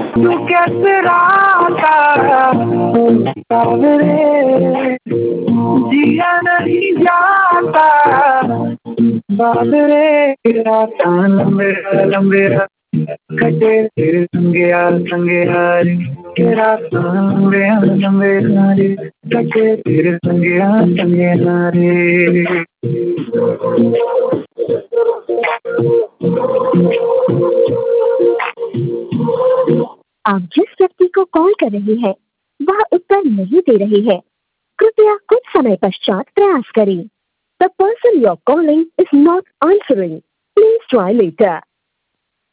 तू कैसे राता सावरे, जिया नहीं जाता बाबरे, राता लंबे लंबे कटे तेरे संगे यार के, राता लंबे लंबे रे कटे तेरे संगे यार रे। आप जिस व्यक्ति को कॉल कर रहे हैं वह उत्तर नहीं दे रहे हैं, कृपया कुछ समय पश्चात प्रयास करें। The person you're calling is not answering. Please try later.